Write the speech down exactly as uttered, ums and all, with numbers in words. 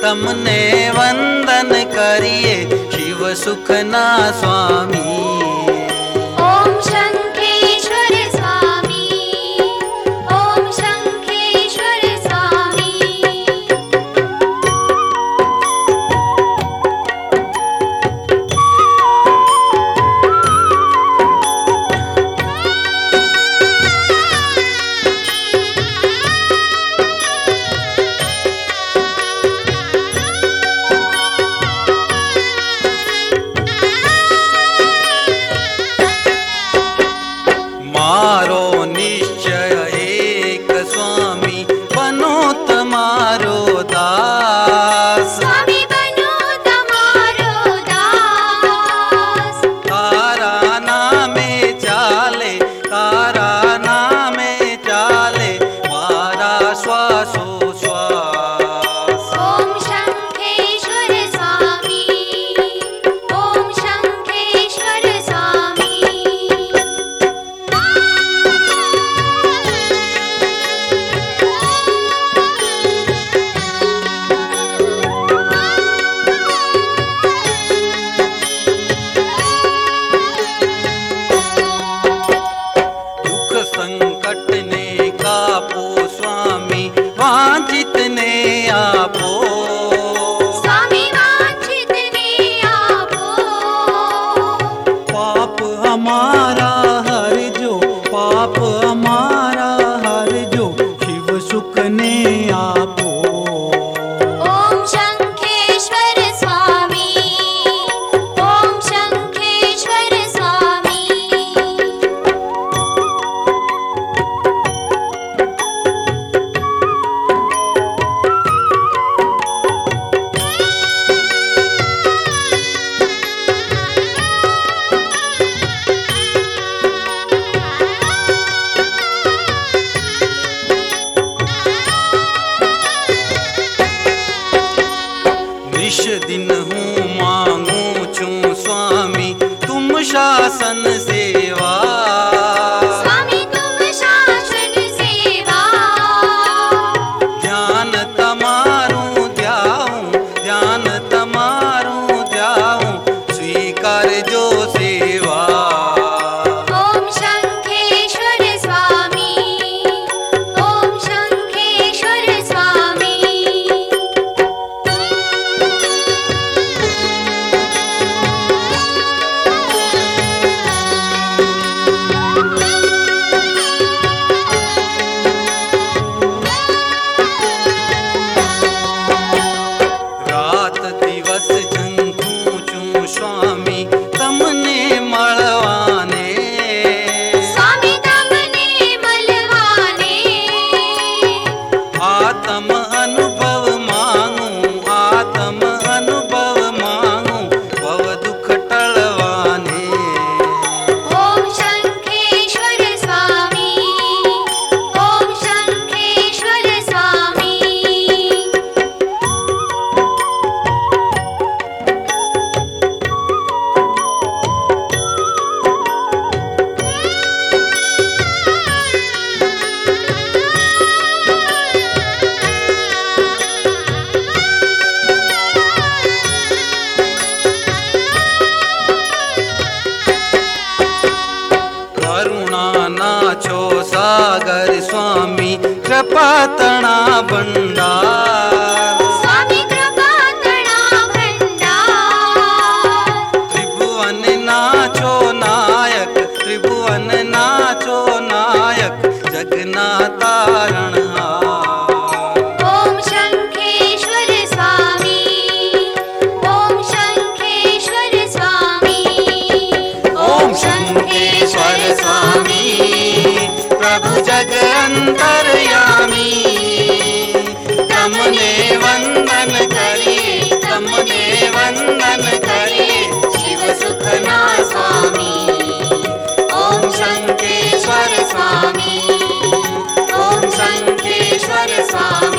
तमने वंदन करिए शिव सुखना स्वामी। ओम शंखेश्वर स्वामी, ओम शंखेश्वर स्वामी। मारो निश्चय एक स्वामी बनो तमारो दास। स्वामी बनो तमारो दास। तारा नामे चाले, तारा नामे चाले मारा श्वासो श्वास। ओम शंखेश्वर स्वामी, ओम शंखेश्वर स्वामी। दुख संकट ने कापो स्वामी वांछित ने आपो। स्वामी वांछित ने आपो। पाप हमारा हर जो, पाप हमारा हर जो शिव सुख ने आपो। ओम शंखेश्वर स्वामी, ओम शंखेश्वर स्वामी। निश दिन हूँ मांगू छू स्वामी तुम शासन सेवा। स्वामी तुम शासन सेवा। ध्यान तमारू ध्याऊं, ध्यान तमारू ध्याऊं स्वीकार जो सेवा। ओम शंखेश्वर स्वामी, ओम शंखेश्वर स्वामी। रात दिवस झंखूं छू स्वामी तमने मळवाने। स्वामी तमने मलवाने। आत्म अनुभव मांगू, आत्म अनुभव मांगू भव दुख टळवाने। ओम शंखेश्वर स्वामी, ओम शंखेश्वर स्वामी। करुणा नाछो सागर स्वामी कृपा तणा भंडार। स्वामी कृपा तणा भंडार। त्रिभुवन नाचो नायक, त्रिभुवन नाचो नायक जगना तारणहार। ओम शंखेश्वर स्वामी, ओम शंखेश्वर स्वामी। ओम शंखेश्वर स्वामी प्रभु जग अंतर्यामी। तमने वंदन करिए, तमने वंदन करिए शिव सुखना स्वामी। ओम शंखेश्वर स्वामी, ओम शंखेश्वर स्वामी।